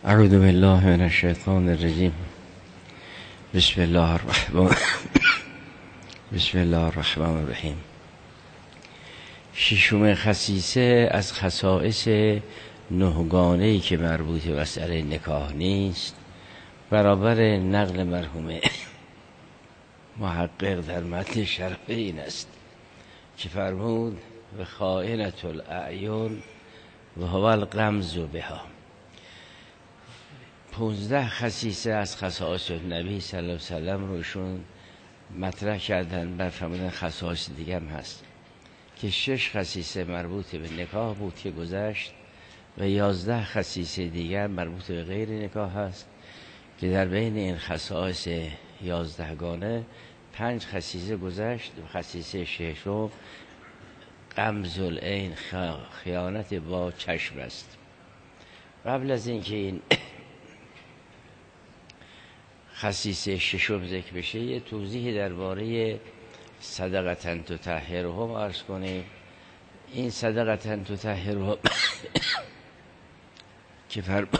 اعوذ بالله من الشیطان الرجیم. بسم الله الرحمن الرحیم. ششم خصیصه از خصائص نهگانه‌ای که مربوط به مسئله نکاح نیست، برابر نقل مرحوم محقق در متن شرح این است که فرمود و خائنة الاعین و هو الغمز بها. 15 خصیصه از خصائص نبی صلی الله علیه وسلم روشون مطرح کردن، بر فرمودن خصائص دیگه هم هست که 6 خصیصه مربوط به نکاح بود که گذشت و 11 خصیصه دیگر مربوط به غیر نکاح هست که در بین این خصائص 11 گانه 5 خصیصه گذشت و خصیصه 6 غمز العین، خیانت با چشم است. قبل از اینکه این خصیصه 6 ذکر بشه یه توضیح درباره صدقة تطهرهم عرض کنیم. این صدقة تطهرهم که فرمود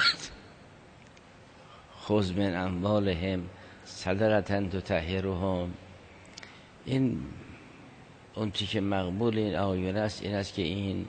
خذ من اموالهم صدقة تطهرهم، این اون چی که مقبول این آیون است این است که این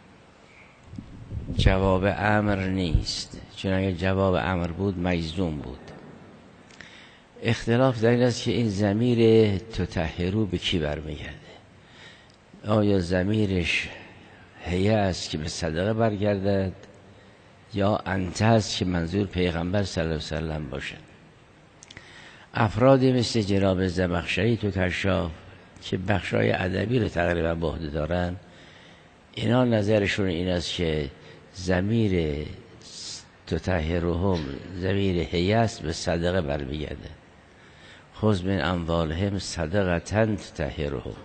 جواب امر نیست، چون اگر جواب امر بود مجزوم بود. اختلاف در این است که این ضمیر تطهرو به کی برمیگرده. آیا ضمیرش هی است که به صدقه برگردد یا انت است که منظور پیغمبر صلی الله علیه وسلم باشد. افرادی مثل جناب زمخشری تو کشاف که بخشای ادبی رو تقریبا به عهده دارن، اینا نظرشون این است که ضمیر تطهرهم ضمیر هی است به صدقه برمیگرده. خذ من اموالهم صدقة تطهرهم.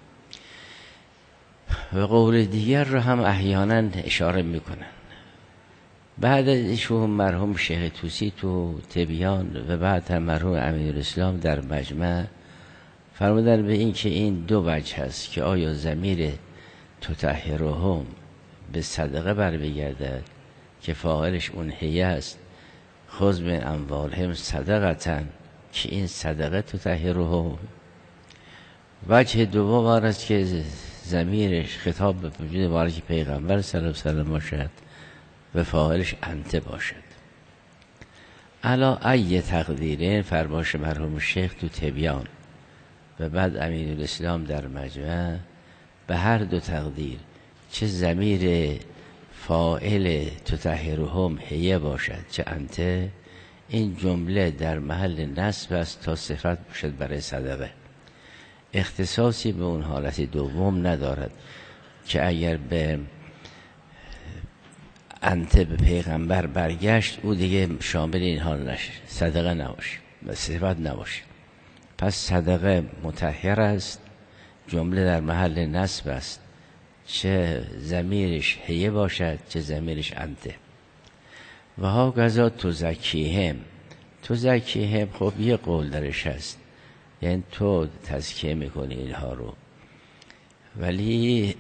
و قول دیگر رو هم احیانا اشاره میکنن. بعد از ایشون مرحوم شیخ طوسی تو تبیان و بعد هم مرحوم امیرالاسلام در مجمع فرمودن به این که این دو وجه هست که آیا ضمیر تطهرهم به صدقه برمیگردد که فاعلش اون هی است، خذ من اموالهم صدقة که این صدقه تطهرهم. وجه دوم است که ضمیرش خطاب به وجود مبارک پیغمبر صلی الله علیه وسلم باشد و فاعلش انت باشد. علا ای تقدیرین فرماش مرحوم شیخ تو تبیان و بعد امیرالاسلام در مجمع، به هر دو تقدیر چه ضمیر فاعل تطهرهم هی باشد چه انت، این جمله در محل نصب است تا صفت باشد برای صدقه. اختصاصی به اون حالت دوم ندارد که اگر به انت به پیغمبر برگشت او دیگه شامل این حال نشه، صدقه نباشه و صفت نباشه. پس صدقه مطهر است، جمله در محل نصب است، چه ضمیرش هی باشد چه ضمیرش انت. و ها گذا تزکیهم. تزکیهم خب یه قول درش هست، یعنی تو تزکیه میکنی اینها رو، ولی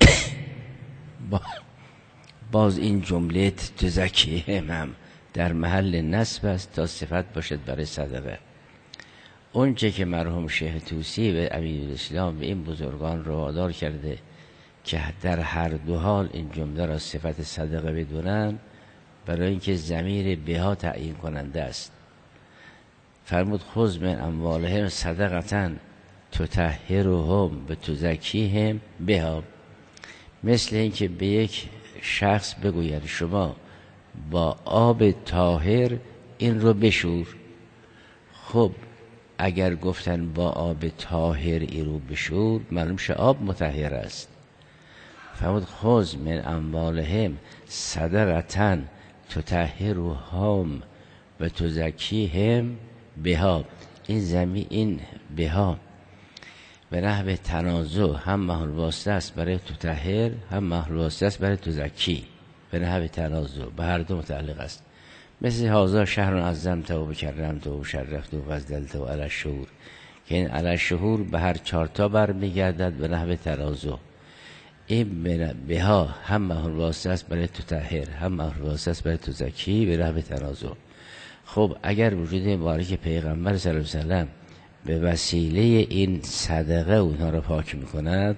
باز این جمله تزکیهم هم در محل نصب است تا صفت باشد برای صدقه. اونچه که مرحوم شیخ طوسی و امیرالاسلام به این بزرگان رو وادار کرده که در هر دو حال این جمله را صفت صدقه بدونن، برای اینکه ضمیر بها تعیین کننده است. فرمود خذ من اموالهم صدقة تطهرهم و تزکیهم بها، مثل اینکه به یک شخص بگوید شما با آب طاهر این رو بشور. خب اگر گفتن با آب طاهر این رو بشور معلوم شه آب مطهر است. فرمود خذ من اموالهم صدقة تطهرهم و تزکیهم بها، این زمین این بها به نحو تنازع هم محل واسطه است برای تطهر هم محل واسطه است برای تزکی، به نحو تنازع به هر دو متعلق است. مثل هذا شهر عظمته و بکرمته و شرفته و فضلته و علی الشهور، که این علی الشهور به هر 4 تا برمیگردد به نحو تنازع. این بها هم محل واسطه است برای تطهر، هم محل واسطه است برای تزکی به رهب تنازع. خب اگر وجود مبارک پیغمبر صلی الله علیه وسلم به وسیله این صدقه اونها رو پاک میکند،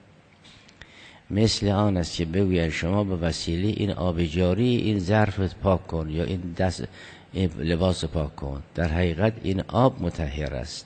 مثل آن است که بگوید شما به وسیله این آب جاری این ظرف پاک کن یا این دست این لباس پاک کن. در حقیقت این آب مطهر است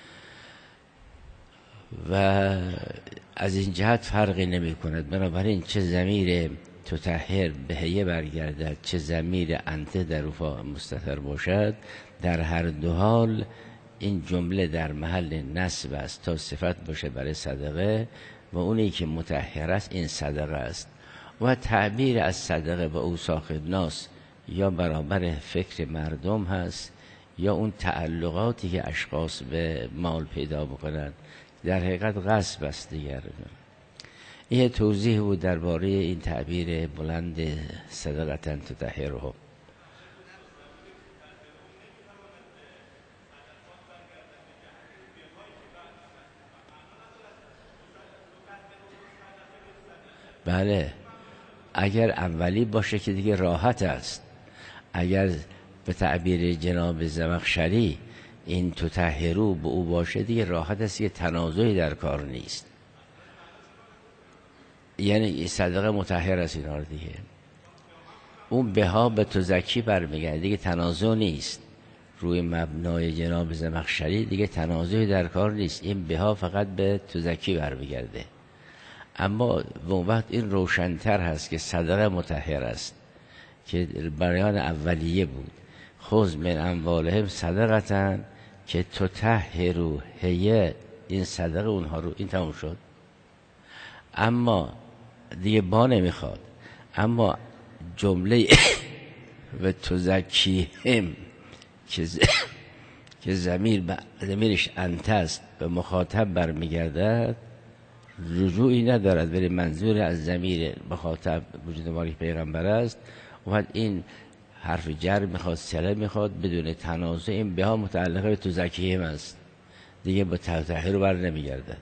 و از این جهت فرقی نمی کند. بنابراین چه ضمیر تطهر به هیه برگردد، چه ضمیر انت در رفع مستتر باشد، در هر دو حال این جمله در محل نصب است تا صفت باشه برای صدقه و اونی که مطهر است این صدقه است. و تعبیر از صدقه به اوساخ ناس یا برابر فکر مردم هست یا اون تعلقاتی که اشخاص به مال پیدا بکنند، در حقیقت غصب است دیگر. این توضیح بود درباره این تعبیر بلند صدقتن تطهره. بله، اگر اولی باشه که دیگه راحت است. اگر به تعبیر جناب زمخشری این تطهرو به او باشه دیگه راحت است که تنازعی در کار نیست. یعنی صدقه مطهر است اینا دیگه. اون بها به تزکی برمیگرده دیگه تنازع نیست. روی مبنای جناب زمخشری دیگه تنازعی در کار نیست. این بها فقط به تزکی برمیگرده. اما وقت این روشن‌تر هست که صدقه مطهر است که بیان اولیه بود. خذ من اموالهم صدقتن که تطهروا هیه، این صدقه اونها رو، این تموم شد. اما دیگه با نمیخواد. اما جمله و تزکیهم که ضمیرش انت است به مخاطب برمیگردد، رجوعی ندارد، ولی منظور از ضمیر مخاطب وجود مبارک پیغمبر است. و این حرف جر میخواد، صله میخواد، بدون تنازع این بها متعلقه به تزکیهم است، دیگه با تطهر رو بر نمیگردد.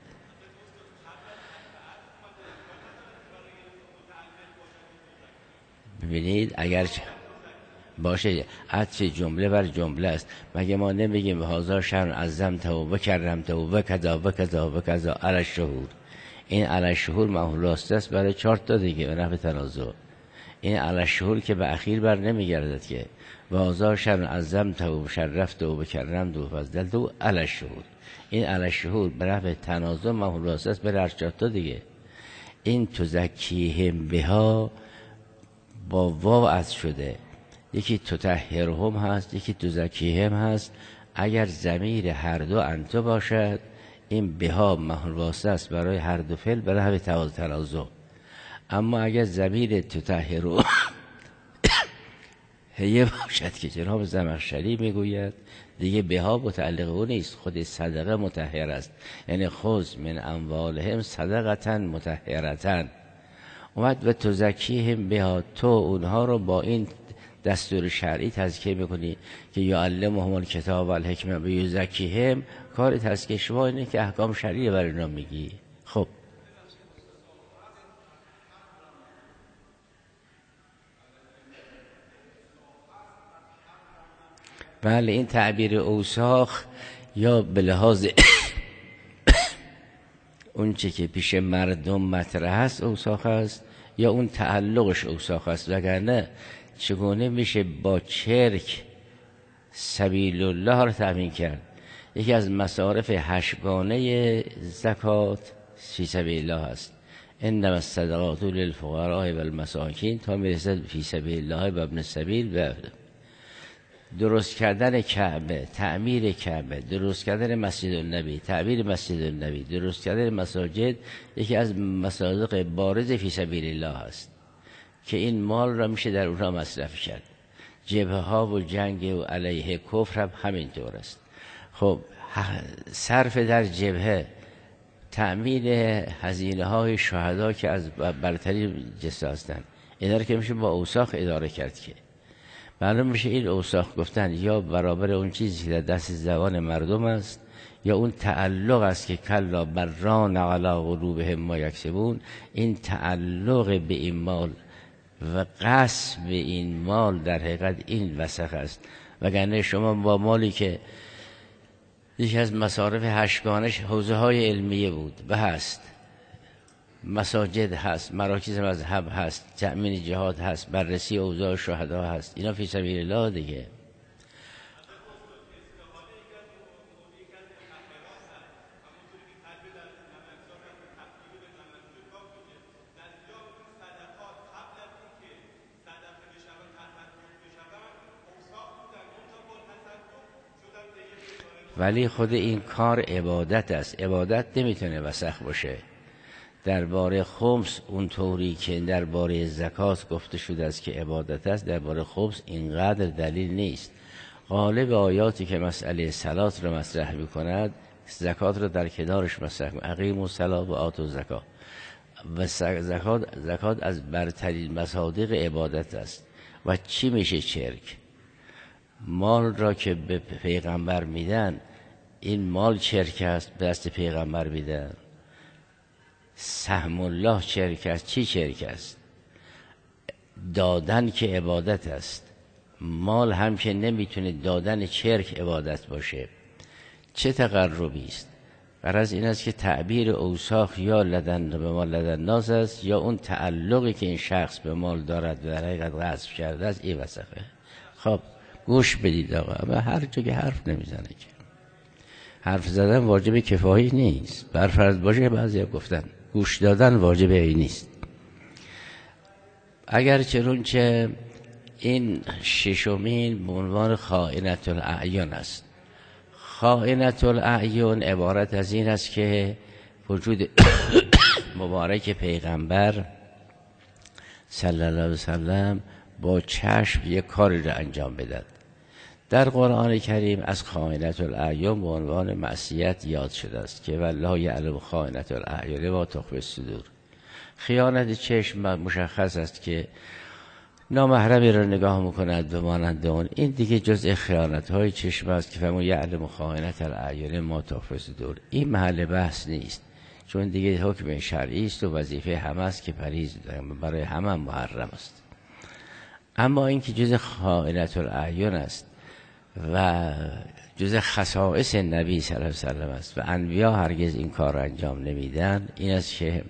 ببینید اگر باشه عطف جمله بر جمله است، مگه ما نمیگیم به هزار شهر عظمته و کرمته و کذا و کذا و کذا علی الشهور. این علی الشهور محول است برای 4 تا دیگه به نحو تنازع. این علی الشهور که به اخیر بر نمیگردد که و هزار شهر عظمته و شرفته و کرمته و فضلته و علی الشهور. این علی الشهور به نحو تنازع محول است برای 4 تا دیگه. این تزکیهم بها با واو عطف شده، یکی تطهرهم هست، یکی تزکیهم هست. اگر ضمیر هر دو انت باشد این بها محل واسطه است برای هر دو فعل به نحو تنازع. اما اگر ضمیر تطهروا هیه باشد که جناب زمخشری میگوید دیگه بها متعلق او نیست، خود صدقه مطهر است. یعنی خذ من اموالهم صدقتن مطهرتن. اومد و تزکیهم بها، تو اونها رو با این دستور شرعی تزکیه میکنی که یعلمهم الکتاب و الحکمه و یزکیهم. کار تزکیه شما اینه که احکام شرعی برای اینا میگی. خب بله، این تعبیر اوساخ یا به لحاظ اون چه که پیش مردم مطرح است اوساخ است، یا اون تعلقش اوساخ است. وگرنه چگونه میشه با چرک سبیل الله رو تامین کرد؟ یکی از مصارف 8 گانه زکات فی سبیل الله است. انما الصدقات للفقراء و المساکین تا میرسد فی سبیل الله و ابن السبیل. و درست کردن کعبه، تعمیر کعبه، درست کردن مسجد النبی، تعبیر مسجد النبی، درست کردن مساجد یکی از مصادیق بارز فی سبیل الله است که این مال را میشه در اونها مصرف کرد. جبهه ها و جنگ و علیه کفر هم همینطور است. خب صرف در جبهه، تأمین هزینه های شهدا که از برتری جسه هستند، اینا رو که میشه با اوساخ اداره کرد که معلوم میشه این اوصاف گفتن یا برابر اون چیزی که در دست زبان مردم است، یا اون تعلق است که کلا بران علی قلوبهم ما یکسبون. این تعلق به این مال و قصد به این مال در حقیقت این وسخ است. وگرنه شما با مالی که یکی از مصارف هشتگانش حوزه های علمیه بود و هست، مساجد هست، مراکز مذهب هست، تأمین جهاد هست، بررسی اوضاع شهدا هست، اینا فی سبیل الله دیگه. ولی خود این کار عبادت است. عبادت نمیتونه وسخ باشه. درباره خمس اونطوری که درباره زکات گفته شده است که عبادت است، درباره خمس اینقدر دلیل نیست. غالب آیاتی که مسئله صلات رو مطرح می‌کند، زکات رو در کنارش مطرح می‌کند. اقیموا الصلاة و آتوا الزکات. و زکات از برترین مصادیق عبادت است. و چی میشه چرک؟ مال را که به پیغمبر میدن، این مال چرک است، به دست پیغمبر میدن. سهم الله چرک است. چی چرک است؟ دادن که عبادت است. مال هم که نمیتونه دادن چرک عبادت باشه. چه تقربی است؟ غرض این است که تعبیر اوساخ یا لدن به مال لدن ناز است، یا اون تعلقی که این شخص به مال دارد و در حقیقت غصب کرده است، این وسخه. خب گوش بدید آقا، و هر جا که حرف نمیزنه که حرف زدن واجب کفایی نیست، برفرض باشه بعضی گفتن گوش دادن واجب ای نیست. اگر چنانچه این ششمین به عنوان خائنة الاعیان است. خائنة الاعیان عبارت از این است که وجود مبارک پیغمبر صلی الله علیه وسلم با چشم یک کاری را انجام بدهد. در قرآن کریم از خائنة الاعیان به عنوان معصیت یاد شده است که والله یعلم خائنة الاعیان و تخفی الصدور. خیانت چشم مشخص است که نامحرمی را نگاه میکند و مانند اون. این دیگه جزء خیانت های چشم است که فرمود یعلم خائنة الاعیان ما تخفی الصدور. این محل بحث نیست، چون دیگه حکم شرعی است و وظیفه همه است که پرهیز برای همه محرم است. اما این که جزء خائنة الاعیان است و جزء خصائص نبی صلی الله علیه وسلم است و انبیا هرگز این کار را انجام نمیدن، این است که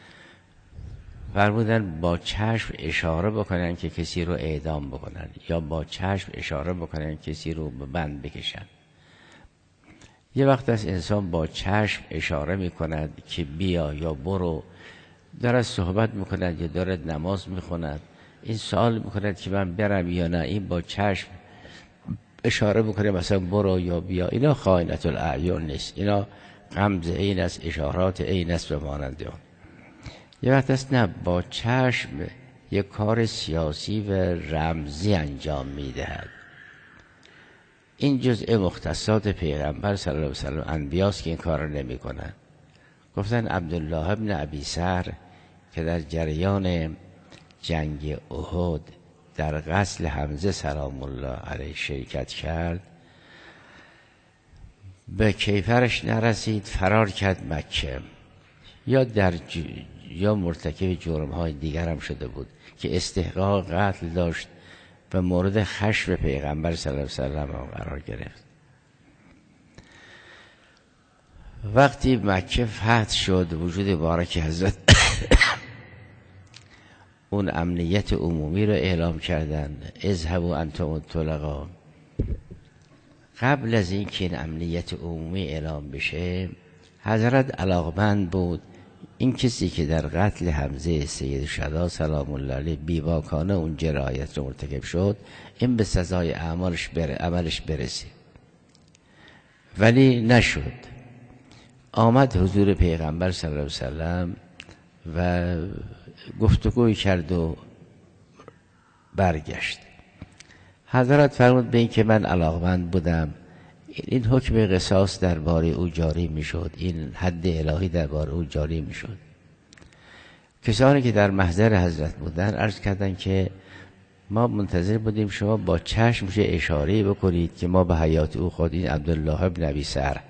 فرمودن با چشم اشاره بکنن که کسی رو اعدام بکنن، یا با چشم اشاره بکنن کسی رو به بند بکشن. یه وقت از انسان با چشم اشاره میکند که بیا یا برو، دارد صحبت میکند یا دارد نماز میخوند، این سوال میکند که من برم یا نه، این با چشم اشاره میکنه مثلا برو یا بیا. اینا خائنة الاعیان نیست، اینا غمز این است، اشارات این است و مانند اون. یه وقت است نه، با چشم یک کار سیاسی و رمزی انجام میدهد. این جزء مختصات پیغمبر صلی الله علیه وسلم، انبیاست که این کار رو نمی کنن. گفتن عبدالله ابن ابی سهر که در جریان جنگ احد در قتل حمزه سلام الله علیه شرکت کرد، به کیفرش نرسید، فرار کرد مکه. یا مرتکب جرم‌های دیگر هم شده بود که استحقاق قتل داشت و مورد خشم پیغمبر صلی الله علیه وسلم قرار گرفت. وقتی مکه فتح شد، وجود مبارک حضرت اون امنیت عمومی رو اعلام کردن، اذهبوا انتم الطلقاء. قبل از این که این امنیت عمومی اعلام بشه، حضرت علاقمند بود این کسی که در قتل حمزه سید شهدا سلام الله علیه بیباکانه اون جنایت رو مرتکب شد، این به سزای عملش برسه. ولی نشد. آمد حضور پیغمبر صلی الله علیه وسلم و گفتگوی کرد و برگشت. حضرت فرمود به این که من علاقمند بودم این حکم قصاص درباره او جاری میشد، این حد الهی درباره او جاری میشد. کسانی که در محضر حضرت بودن عرض کردند که ما منتظر بودیم شما با چشم چه اشاره‌ای بکنید که ما به حیات او خودین عبدالله ابن ابی سر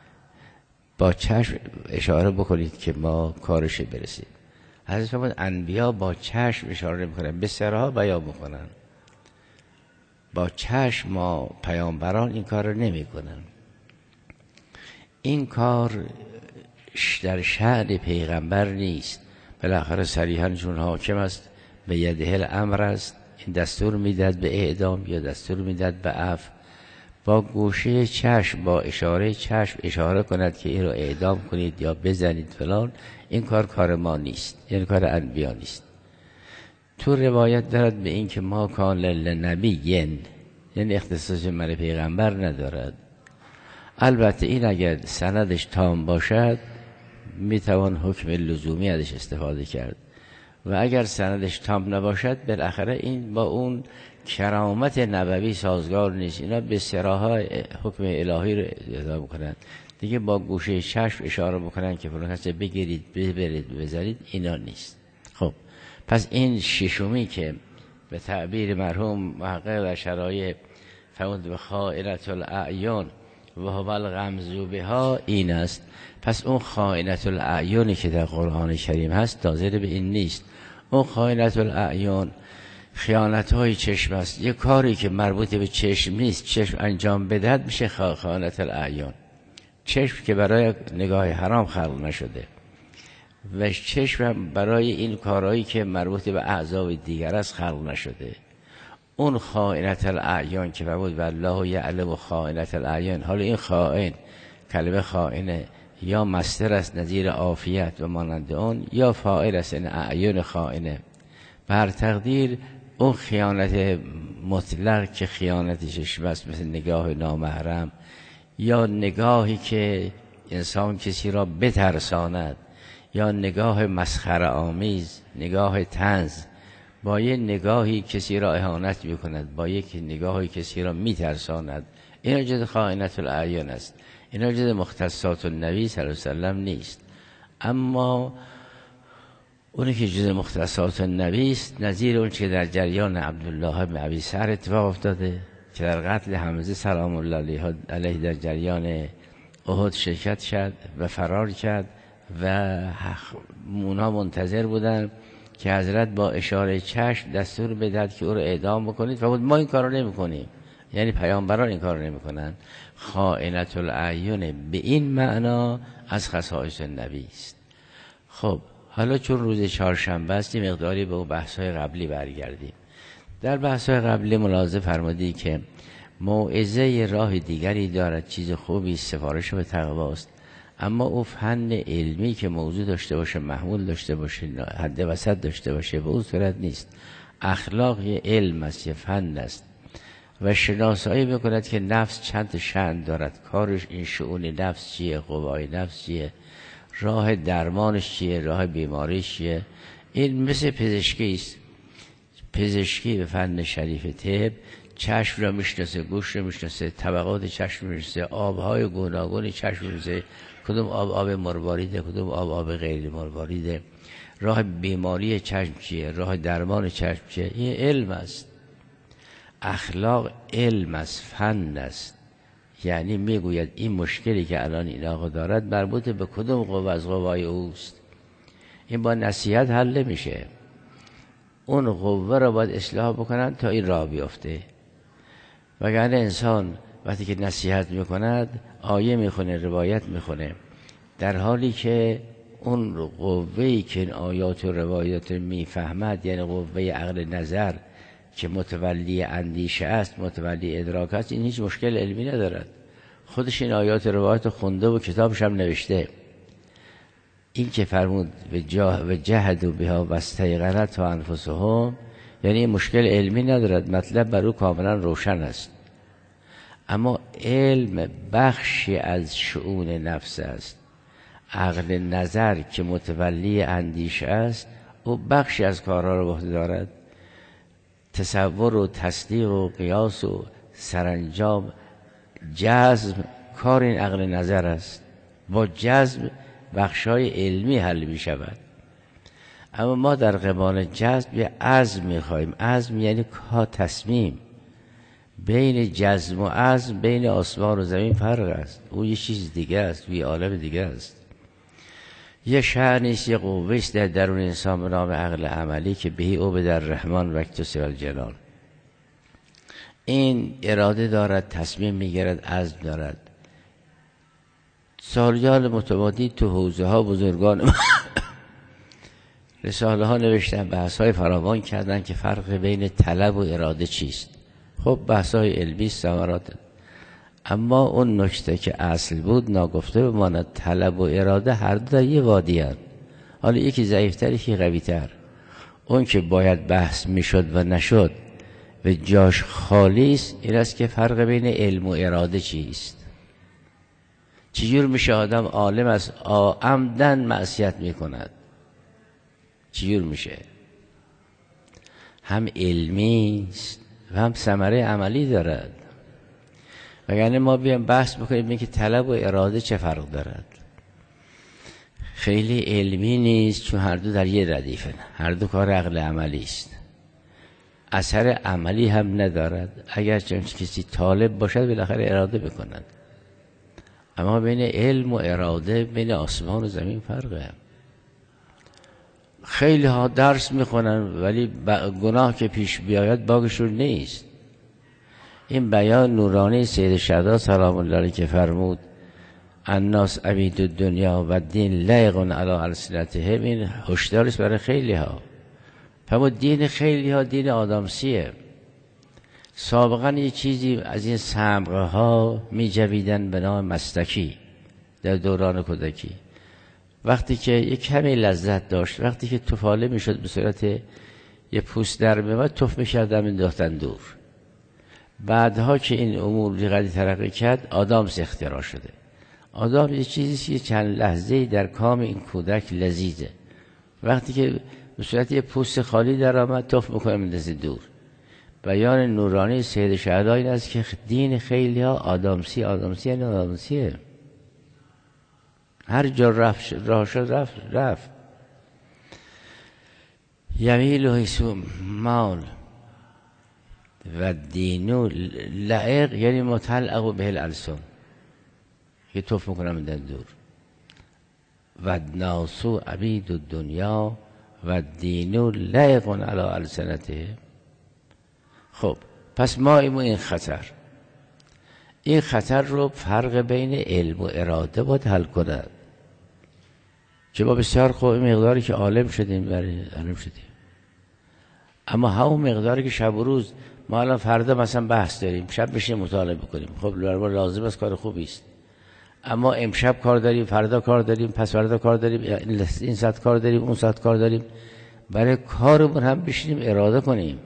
با چشم اشاره بکنید که ما کارش برسید. حضرت فرمود انبیا با چشم اشاره میکنن، به سرها بیان میکنن، با چشم ما پیامبران این کار رو نمی کنن. این کار در شأن پیغمبر نیست. بالاخره صریحاً چون حاکم است به یده الامر است، این دستور میداد به اعدام یا دستور میداد به عفو، با گوشه چشم با اشاره چشم اشاره کند که این رو اعدام کنید یا بزنید فلان. این کار ما نیست، یعنی کار انبیا نیست. تو روایت دارد به این که ما کان للنبی، یعنی اختصاص من پیغمبر ندارد. البته این اگر سندش تام باشد میتوان حکم لزومی ازش استفاده کرد و اگر سندش تام نباشد بالاخره این با اون کرامت نبوی سازگار نیست. اینا به صراحت حکم الهی رو ادا میکنن دیگه، با گوشه چشم اشاره میکنن که فلان کسی بگیرید ببرید بزنید، اینا نیست. خب پس این ششمی که به تعبیر مرحوم محقق در شرایع فرمود به خائنة الاعیان و هو الغمز بها، این است. پس اون خائنة الاعیانی که در قرآن کریم هست ناظر به این نیست. اون خائنة الاعیان خیانت های چشم است. یه کاری که مربوط به چشم نیست چشم انجام بدهد میشه خائنة الاعیان. چشم که برای نگاه حرام خلق نشده و چشم برای این کارهایی که مربوط به اعضای دیگر است خلق نشده. اون خائنة الاعیان که فرمود والله یعلم خائنة الاعیان، حالا این خائن، کلمه خائنه یا مصدر است نظیر عافیت و مانند اون، یا فاعل است این اعیان خائنه. بر تقدیر اون خیانت مطلق که خیانت چشم است، مثل نگاه نامحرم یا نگاهی که انسان کسی را بترساند یا نگاه مسخره آمیز، نگاه طنز، با یک نگاهی کسی را اهانت میکند، با یک نگاهی کسی را میترساند، این جز خائنة الاعیان است. این جز مختصات النبی صلی الله علیه وسلم نیست. اما اونی که جز مختصات النبی است نظیر اون که در جریان عبدالله بن ابی سر اتفاق افتاده که در قتل حمزه سلام الله علیه در جریان احد شرکت شد و فرار کرد و اونا منتظر بودن که حضرت با اشاره چشم دستور بدهد که او رو اعدام بکنید و ما این کار رو نمی کنیم، یعنی پیامبران این کار رو نمی کنن. خائنة الاعیان به این معنا از خصائص نبی است. خب حالا چون روز چهارشنبه است مقداری به اون بحث‌های قبلی برگردیم. در بحث‌های قبلی ملاحظه فرمودی که موعظه راه دیگری دارد، چیز خوبی، سفارش به تقوا است، اما او فن علمی که موضوع داشته باشه، محمول داشته باشه، حد وسط داشته باشه، به اون صورت نیست. اخلاق یه علم است، یه فن است و شناسایی بکند که نفس چند شأن دارد، کارش این شؤون نفس چیه، قوای نفس چیه، راه درمانش چیه، راه بیماریش چیه. این مثل پزشکی است. پزشکی به فن شریف طب چشم را میشناسه، گوش را میشناسه، طبقات چشم میشناسه، آبهای گوناگون چشم میشناسه، کدوم آب مرواریده، کدوم آب غیر مرواریده، راه بیماری چشم چیه، راه درمان چشم چیه. این علم است. اخلاق علم است، فن است. یعنی میگوید این مشکلی که الان این آقا دارد مربوط به کدوم قوه از قوای اوست. این با نصیحت حل نمیشه. اون قوه را باید اصلاح بکنن تا این راه بیفته. وگرنه انسان وقتی که نصیحت میکند آیه میخونه، روایت میخونه، در حالی که اون قوه‌ای که این آیات و روایات میفهمد، یعنی قوه عقل نظر که متولی اندیشه است، متولی ادراک است، این هیچ مشکل علمی ندارد. خودش این آیات و روایات خونده و کتابش هم نوشته. این که فرمود و جهدوا بها واستیقنتها انفسهم، یعنی مشکل علمی ندارد، مطلب بر او کاملا روشن است. اما علم بخشی از شؤون نفس است. عقل نظر که متولی اندیشه است، او بخشی از کارها را به عهده دارد. تصور و تصدیق و قیاس و سرانجام جزم کار این عقل نظر است. با جزم بخشای علمی حل می شود. اما ما در قبال جذب یه عزم میخوایم. عزم یعنی تصمیم. بین جزم و عزم بین آسمان و زمین فرق است. اون یه چیز دیگه است، یه عالم دیگه است. یه شأنیست، یه قوه‌ایست در درون انسان به نام عقل عملی که بهی او به در رحمان و اکتسب الجلال. این اراده دارد، تصمیم میگیرد، عزم دارد. سالیان متمادی تو حوزه ها بزرگان رساله ها نوشتن، بحث های فراوان کردن که فرق بین طلب و اراده چیست. خب بحث های علمی ثمرات، اما اون نکته که اصل بود ناگفته بماند. طلب و اراده هر دو در یه وادی هست. حالا یکی ضعیفتر، یکی قوی‌تر. اون که باید بحث میشد و نشد و جاش خالی است، این است که فرق بین علم و اراده چیست. چجور میشه آدم عالم از عمدن معصیت میکند؟ چجور میشه؟ هم علمی است و هم ثمره عملی دارد. وگرنه ما بیام بحث بکنیم که طلب و اراده چه فرق دارد. خیلی علمی نیست، چون هر دو در یه ردیفن، هر دو کار عقل عملی است. اثر عملی هم ندارد. اگر چون کسی طالب باشد بالاخره اراده بکند. اما بین علم و اراده، بین آسمان و زمین فرقه. خیلی ها درس میخونن ولی گناه که پیش بیاید باگشون نیست. این بیان نورانی سید شهدا سلام الله علیه که فرمود الناس عبید الدنیا و دین لایق علی السنتهم، این هشدار است برای خیلی ها. فرمود دین خیلی ها دین آدامسیه. سابقا یه چیزی از این سمقه ها می جویدن به نام مستکی در دوران کودکی. وقتی که یک کمی لذت داشت، وقتی که تفاله می شد به صورت یه پوست در می‌آمد، تف می کردن می‌انداختن دور. بعدها که این امور دیگری ترقی کرد، آدامس اختراع شده. آدام یه چیزی که چند لحظه‌ای در کام این کودک لذیذه. وقتی که به صورت یه پوست خالی در آمد، تف می‌کنه می‌اندازه دور. بیان نورانی سید شهدا این است که دین خیلی ها آدامسی یعنی آدامسیه. هر جا راه شد رفت. یمیل و حیثم مال و دینو لعق یعنی متعلق به الالسن، که توف میکنم من دور. و ناسو عبید الدنیا و دینو لعق علی السنته. خب پس ما این خطر رو فرق بین علم و اراده باید حل کند. چه با بسیار خوب مقداری که عالم شدیم عالم شدیم، اما همون مقداری که شب و روز ما الان فردا مثلا بحث داریم، شب بشیم مطالعه بکنیم، خب لازم است، کار خوبی است. اما امشب کار داریم، فردا کار داریم، پس فردا کار داریم، این ساعت کار داریم، اون ساعت کار داریم. برای کارمون هم بشینیم اراده کنیم،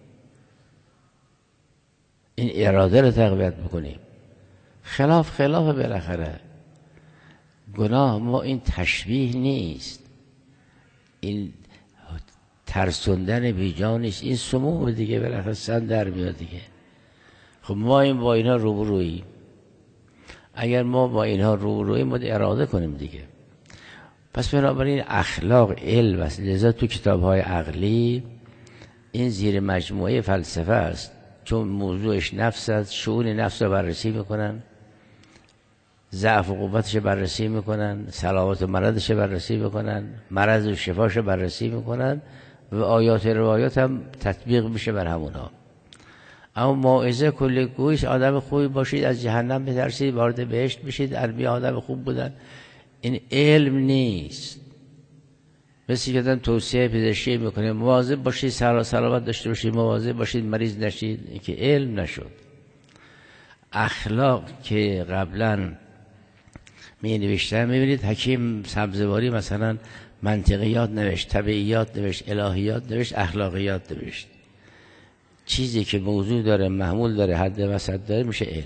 این اراده رو تقویت بکنیم. خلاف بالاخره گناه ما این تشبیه نیست، این ترسوندن بیجا نیست، این سموم دیگه بالاخره سن در میاد دیگه. خب ما این با اینها روبروییم. اگر ما با اینها روبروییم باید اراده کنیم دیگه. پس بنابراین اخلاق علم است. لذا تو کتاب‌های عقلی این زیر مجموعه فلسفه است، چون موضوعش نفس است. شؤون نفس رو بررسی میکنن، ضعف و قوتش بررسی میکنن، سلامت و مرضش بررسی میکنن، مرض و شفاش بررسی میکنن و آیات روایات هم تطبیق میشه بر همونها. اما موعظه کلی گویش آدم خوبی باشید، از جهنم بترسید، وارد بهشت بشید، عربی آدم خوب بودن، این علم نیست. مثل که آدم توصیه پزشکی میکنه مواظب باشید، سلامت داشته باشید، مواظب باشید مریض نشید، این که علم نشد. اخلاق که قبلا می نوشتن، میبینید حکیم سبزواری مثلا منطقیات نوشت، طبیعیات نوشت، الهیات نوشت، اخلاقیات نوشت. چیزی که موضوع داره، محمول داره، حد وسط داره، میشه علم.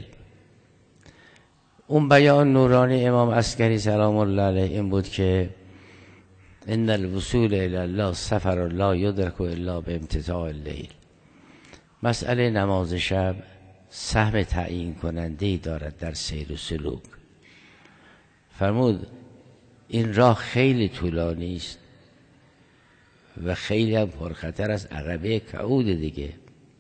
اون بیان نورانی امام عسکری سلام الله علیه این بود که ان الوصول الی الله سفر لا یدرک الا بامتثاء اللیل. مسئله نماز شب سهم تعیین کننده‌ای دارد در سیر و سلوک. فرمود این راه خیلی طولانی است و خیلی هم پرخطر است، عقبه کعود دیگه،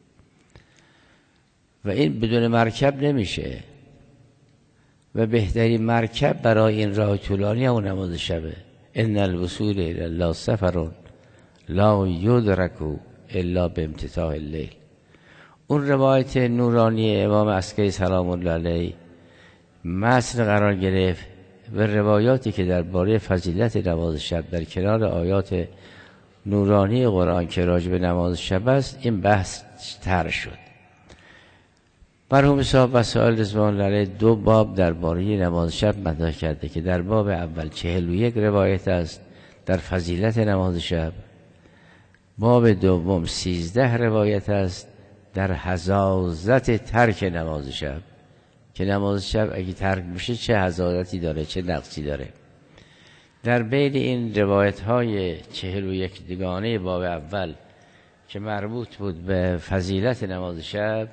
و این بدون مرکب نمیشه و بهترین مرکب برای این راه طولانی همون نماز شبه. ان الوصول الی الله سفر لا یدرک الا بامتثاء اللیل. اون روایت نورانی امام عسکری سلام الله علیه متن قرار گرفت و روایاتی که درباره فضیلت نماز شب در کنار آیات نورانی قرآن که راجع به نماز شب است، این بحث طرح شد. مرحوم صاحب وسائل رضوان الله علیه 2 باب درباره نماز شب مطرح کرده که در باب اول 41 روایت است در فضیلت نماز شب، باب دوم 13 روایت است در حظاظت ترک نماز شب، که نماز شب اگه ترک بشه چه حظاظتی داره، چه نقصی داره. در بین این روایت های 41 دیگانه باب اول که مربوط بود به فضیلت نماز شب،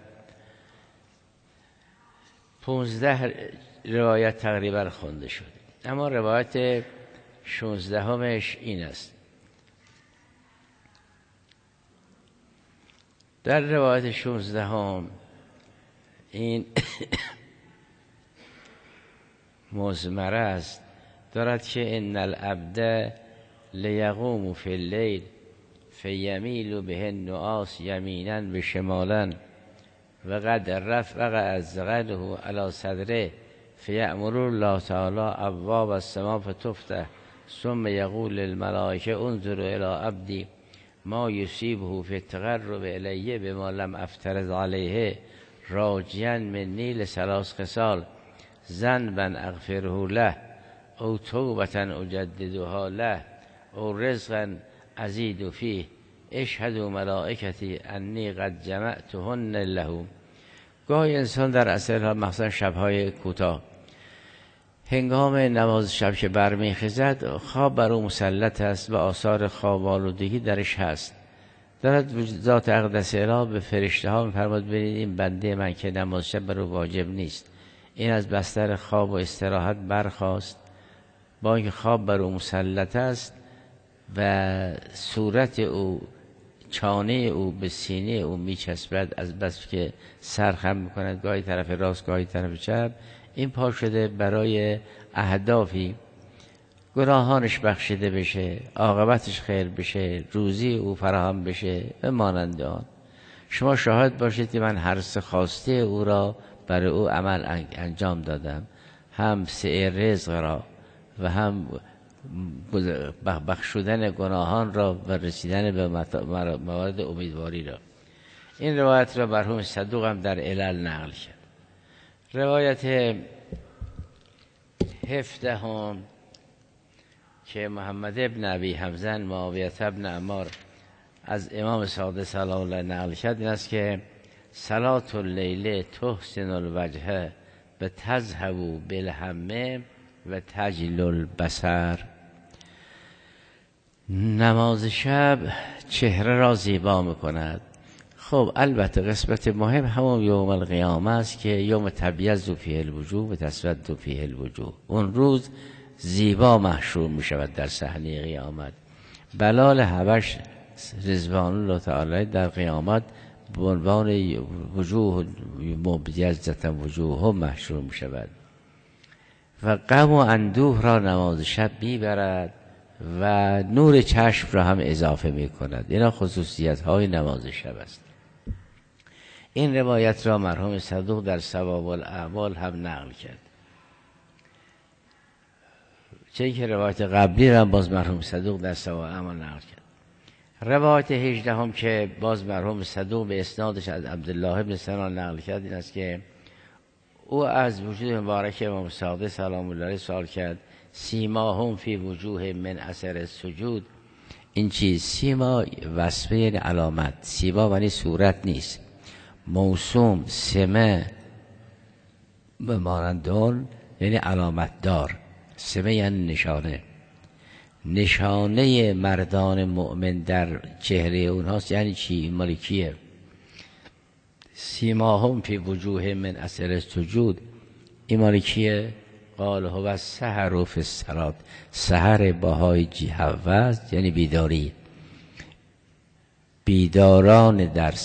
15 روایت تقریبا خونده شد، اما روایت 16 این است. در روایت 16 این مزمره است، دارد که ان العبد لیقوم فی اللیل فیمیل به النعاس یمینا و شمالا و قد رفع از غده علی صدره فیأمر الله تعالی ابواب السماء فتفتح ثم یقول للملائکه انظروا الی عبدی ما یصیبه فی التقرب الیه بما لم افترض علیه راجیا منی لثلاث خصال ذنبا اغفره له او توبة اجددها له او رزقا ازید فیه اشهدوا ملائکتی انی قد جمعتهن له. گاهی انسان در اثرها مخصوصا شبهای کوتاه هنگام نماز شب که برمیخیزد خواب بر او مسلط است و آثار خواب آلودگی درش هست، دارد ذات اقدس اله به فرشته ها می‌فرماید ببینید این بنده من که نماز شب بر او واجب نیست، این از بستر خواب و استراحت برخاست، با اینکه خواب بر او مسلط است و صورت او چانه او به سینه او میچسبد از بس که سر خم میکند، گاهی طرف راست گاهی طرف چپ، این پا شده برای اهدافی گناهانش بخشیده بشه، عاقبتش خیر بشه، روزی او فراهم بشه و مانند آن. شما شاهد باشید که من هر سه خواسته او را برای او عمل انجام دادم، هم سعی رزق را و هم بخشودن گناهان را و رسیدن به موارد امیدواری را. این روایت را مرحوم صدوق هم در علل نقل کرد. روایت 17 که محمد ابن ابی حمزه معاویه ابن عمار از امام صادق سلام الله نقل کرد، این است که صلاة اللیل تحسن الوجه و تذهب بالهم و تجل البصر. نماز شب چهره را زیبا میکند. خب البته قسمت مهم همون یوم القیامه است که یوم تبیض فیه الوجوه و تسود فیه الوجوه، اون روز زیبا محشور می شود در صحنه قیامت. بلال حبش رضوان الله تعالی در قیامت به عنوان وجوه مبیضة وجوه محشور می شود و غم و اندوه را نماز شب می برد و نور چشم را هم اضافه می کند. اینا خصوصیت های نماز شب است. این روایت را مرحوم صدوق در ثواب الاعمال هم نقل کرد، چه که روایت قبلی را باز مرحوم صدوق در ثواب الاعمال نقل کرد. روایت 18 هم که باز مرحوم صدوق به اسنادش از عبدالله بن سنان نقل کرد، این است که او از وجود مبارک امام صادق سلام الله علیه سوال کرد سیماهم فی وجوه من اثر السجود. این چیز سیما وصفه یعنی علامت، سیما یعنی صورت نیست، موسوم سمه به مانندون یعنی علامت دار، سمه یعنی نشانه، نشانه مردان مؤمن در چهره اونهاست. یعنی چی؟ مال کیه؟ سیماهم فی وجوه من اثر السجود، این مال کیه؟ قال هو السحر فی الصلاة، سحر باهای جهوه یعنی بیداری. بیداران در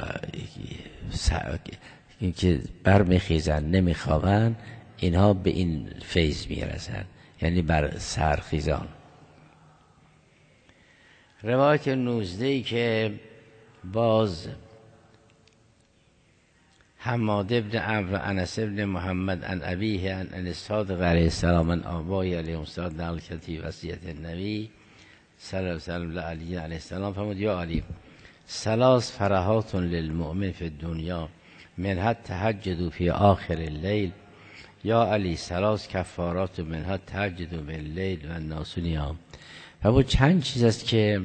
این که برمیخیزن نمیخوابن، اینها به این فیض میرسن، یعنی بر سرخیزان. روایت 19 که باز حماد ابن عمرو و انس ابن محمد عن ابیه عن الصادق علیه السلام عن آبای علیه السلام نقل کردی وصیت النبی صلی الله علیه وسلم علی علیه السلام فرمود یا علی ثلاث فرحات للمؤمن فی الدنیا منها تهجد فی آخر اللیل یا علی ثلاث کفارات منها تهجد باللیل و الناس نیام. فرمود چند چیز است که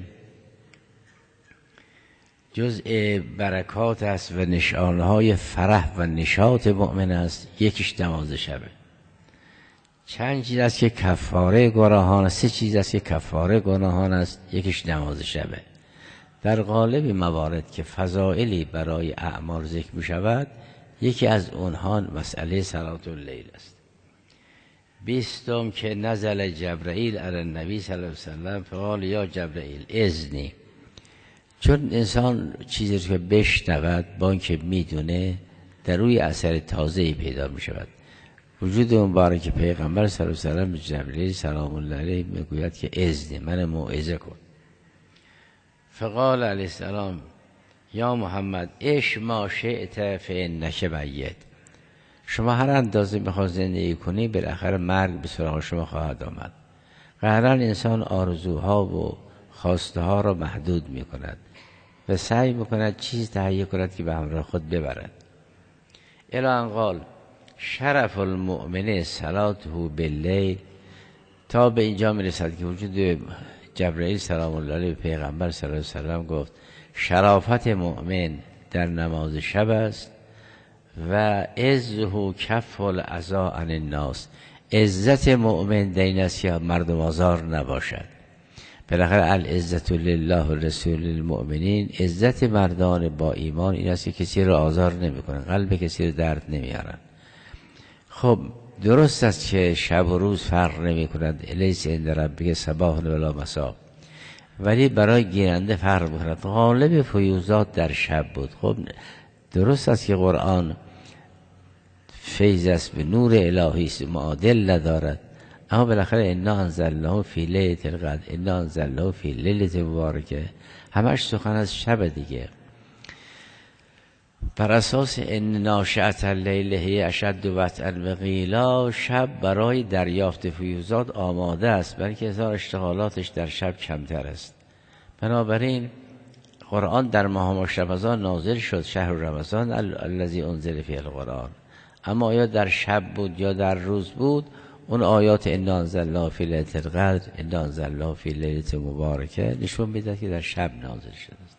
جزء برکات است و نشانهای فرح و نشاط مؤمن است. یکیش نماز شبه. چند چیز است که کفاره گناهان است. 3 چیز است که کفاره گناهان است. یکیش نماز شبه. در قالب موارد که فضائلی برای اعمال ذکر می شود، یکی از اونها مسئله صلات اللیل است. 20 که نزل جبرائیل علی النبی صلی الله علیه وسلم فقال یا جبرائیل اذنی. چون انسان چیزی که بشنود با اینکه میدونه در روی اثر تازه‌ای پیدا می شود. وجود مبارک پیغمبر صلی الله علیه و سلم به جبرئیل سلام الله علیه میگوید که اذن من موعظه کن. فقال علیه السلام یا محمد اش ما شئت فانک میت. شما هر اندازه میخواد زندگی کنی بالاخره مرگ به سراغ شما خواهد آمد. قهرا انسان آرزوها و خواسته ها را محدود می کند و سعی می کند چیز تهیه کند که به همراه خود ببرد. الی ان قال شرف المؤمن صلاته باللیل، تا به اینجا می رسد که وجود جبرئیل سلام الله علیه پیغمبر صلی الله علیه و سلم گفت شرافت مؤمن در نماز شب است و عزه کف العزا عن الناس. عزت مؤمن در این است که مردم آزار نباشد. بالاخره العزت لله و رسول المؤمنین، عزت مردان با ایمان این است که کسی را آزار نمی کنن، قلب کسی را درد نمیارن. خب درست است که شب و روز فرق نمی کند، الیس عند ربک صباح ولا مساء، ولی برای گیرنده فرق می کند. غالب فیوزات در شب بود. خب درست است که قرآن فیض است، به نور الهی است، معادل ندارد، اما بالاخره انا انزلناه فی لیلة القدر، انا انزلناه فی لیلة مبارکه، همش سخن از شب دیگه. بر اساس ان ناشئة اللیل هی اشد وطئا و قیلا، شب برای دریافت فیوزات آماده است، بلکه هزار اشتغالاتش در شب کمتر است. بنابراین قرآن در ماه رمضان نازل شد، شهر رمضان الذی انزل فیه القرآن، اما آیا در شب بود یا در روز بود، اون آیات انا انزلناه فی لیلة القدر، انا انزلناه فی لیلة مبارکه نشون میده که در شب نازل شده است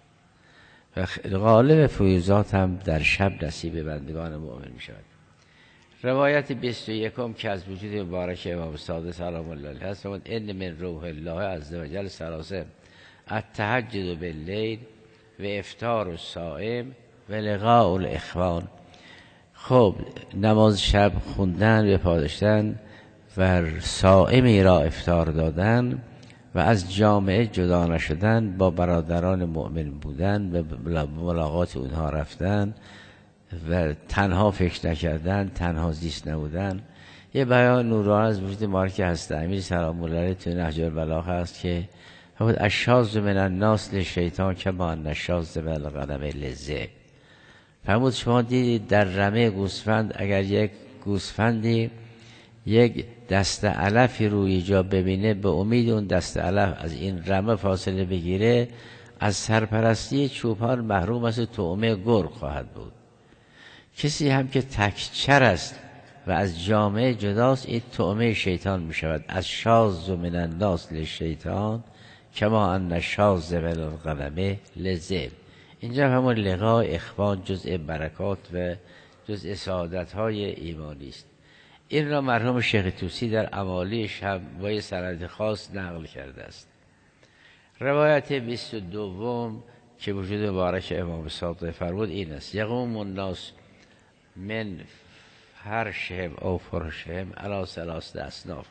و غالب فیوزات هم در شب نصیب بندگان مؤمن می شود. روایت 21 که از وجود مبارک امام صادق سلام الله علیه هست، ان من روح الله عز وجل ثلاثه التهجد باللیل و افطار الصائم و لقاء الاخوان. خب نماز شب خوندن و پاداشتن و صائمی را افطار دادن و از جامعه جدا نشدن، با برادران مؤمن بودن و ملاقات اونها رفتن و تنها فکر نکردن، تنها زیست نبودن. یه بیان نورانی از وجود مبارک هست امیر سلام الله علیه تو نهج البلاغه است که الشاذ من الناس للشیطان کما ان الشاذ من الغنم للذئب. فرمود شما دیدید در رمه گوسفند اگر یک گوسفندی یک دسته علفی روی جا ببینه، به امید اون دسته علف از این رمه فاصله بگیره، از سرپرستی چوپان محروم است، طعمه گرگ خواهد بود. کسی هم که تکچر است و از جامعه جداست، این طعمه شیطان می شود. از شاذ من الناس للشیطان کما ان الشاذ من الغنم للذئب. اینجا همون لقاء اخوان جزء برکات و جزء سعادت های ایمانی است. این را مرحوم شیخ طوسی در اوالی شب با یه سند خاص نقل کرده است. روایت 22 که وجود مبارک امام صادق فرمود این است: یقوم الناس من فرشهم او فرشهم علی 3 اصناف،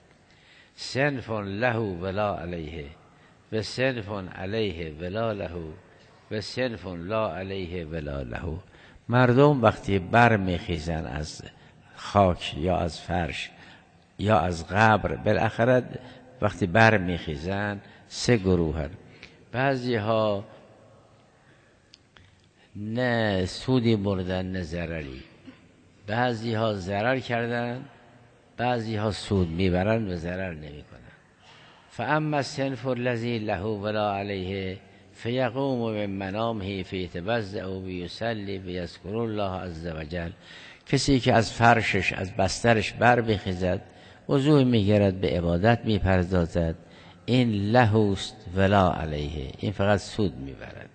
صنف له ولا علیه و صنف علیه ولا له و صنف لا علیه ولا له. مردم وقتی بر میخیزن از خاک یا از فرش یا از قبر، بالاخره وقتی بر میخیزن سه گروهن. بعضی ها نه سودی بردن نه ضرری، بعضی ها ضرر کردن، بعضی ها سود میبرن و ضرر نمیکنن. فاما الصنف الذی له ولا علیه فیقوم من منامه فیتوضأ و یصلی و یذکر الله عز وجل. کسی که از فرشش از بسترش بر بخیزد، وضو میگیرد، به عبادت میپردازد، این لهوست ولا علیه، این فقط سود میبرد.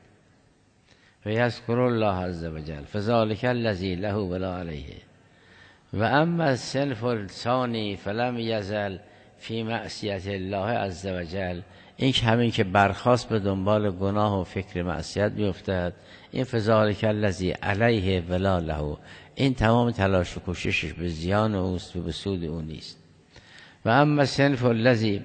و یذکر الله عز وجل فذلک الذی له ولا علیه. و اما الصنف الثانی فلم یزل فی معصیت الله عز وجل. این که همین که برخاست به دنبال گناه و فکر معصیت میافتد، این فذلک الذی علیه ولا له، این تمام تلاش و کوششش به زیان اوست و به سود او نیست. و اما صنف الذی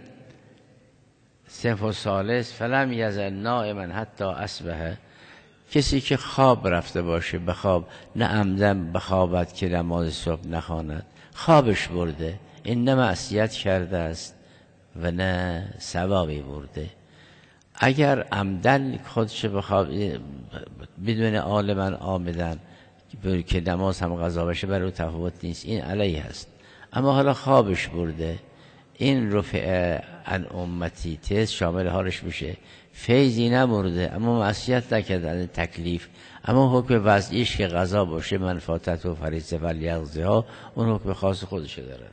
صنف الثالث فلم یزل نائما حتی اصبح. کسی که خواب رفته باشه، به خواب نه عمدن بخوابد که نماز صبح نخواند، خوابش برده، این نه معصیت کرده است و نه ثوابی برده. اگر عمدن خودش بخواب بدون عالما آمدن که نماز هم قضا بشه، برای تفاوت نیست، این علیه است. اما حالا خوابش برده، این رفع عن امتی تست شامل حالش میشه. فیضی نبرده اما معصیت نکردن تکلیف، اما حکم وضعیش که قضا باشه، منفاتت و فریضه و لیقضیها، اون حکم خاص خودشه داره.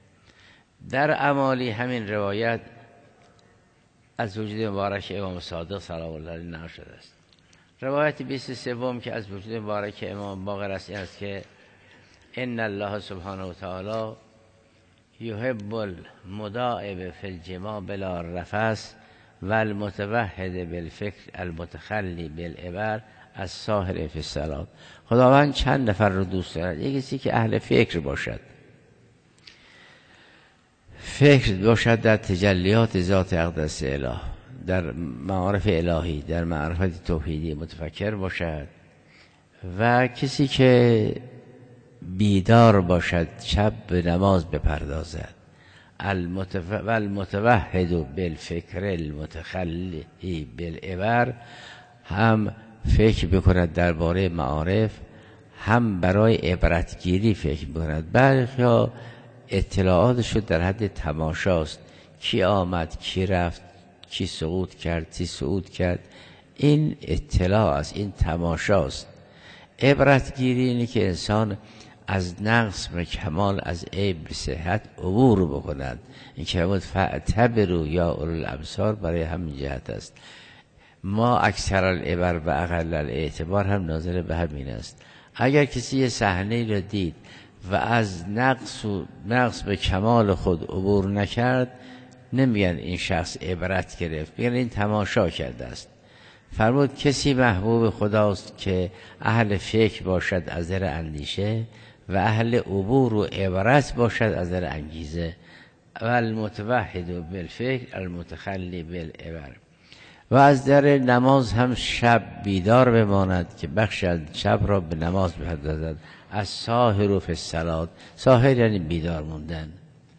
در اعمالی همین روایت از وجود مبارک امام صادق سلام الله علیه نقل شده است. روایت 23 که از وجود مبارک امام باقر است، این است که ان الله سبحانه و تعالی یحب المداعب فی الجماع بلا رفث و المتوحد بالفکر المتخلی بالعبر از ساهر فی الصلاة. خداوند چند نفر رو دوست دارد؟ یک کسی که اهل فکر باشد، فکر باشد در تجلیات ذات اقدس اله، در معارف الهی، در معرفت توحیدی متفکر باشد، و کسی که بیدار باشد، شب به نماز بپردازد. المتوحد بالفکر المتخلی بالعبر، هم فکر بکند درباره معارف، هم برای عبرتگیری فکر بکند. برخی ها اطلاعاتش در حد تماشاست، کی آمد، کی رفت، کی سقوط کرد، کی صعود کرد، این اطلاع است، این تماشاست. عبرتگیری اینه که انسان از نقص به کمال، از عیب به صحت عبور بکند. این که بود فاعتبروا یا اولو الابصار، برای همین جهت است. ما اکثر العبر و اقل الاعتبار هم ناظر به همین است. اگر کسی یه صحنه را دید و از نقص به کمال خود عبور نکرد، نمیگن این شخص عبرت گرفت، میگن این تماشا کرده است. فرمود کسی محبوب خداست که اهل فکر باشد از نظر اندیشه و اهل عبور و عبرت باشد از نظر انگیزه. و المتوحد بالفکر المتخلی بالعبر. و از در نماز هم شب بیدار بماند که بخش از شب را به نماز بپردازد. از ساهر فی الصلاة، ساهر یعنی بیدار موندن.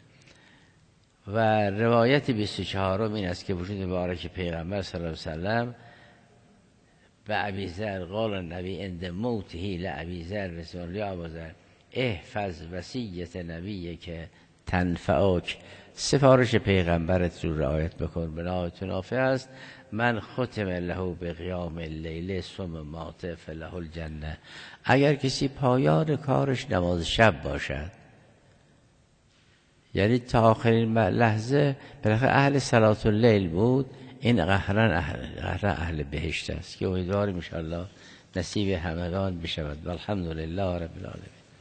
و روایت 24 این است که وجود مبارک پیغمبر صلی الله علیه و سلم به ابی ذر قال النبی عند موته لابی ذر رسول الله ابو ذر احفظ وصیت نبی که تنفعک، سفارش پیغمبرت رو رعایت بکن بنایت نافع است. من ختم له به قیام اللیل ثم مات فله الجنه. اگر کسی پایان کارش نماز شب باشد، یعنی تا آخرین لحظه بالاخره اهل صلات اللیل بود، این قهرن اهل بهشت است که امیدواریم ان شاء الله نصیب همگان بشود. والحمدلله رب العالمین.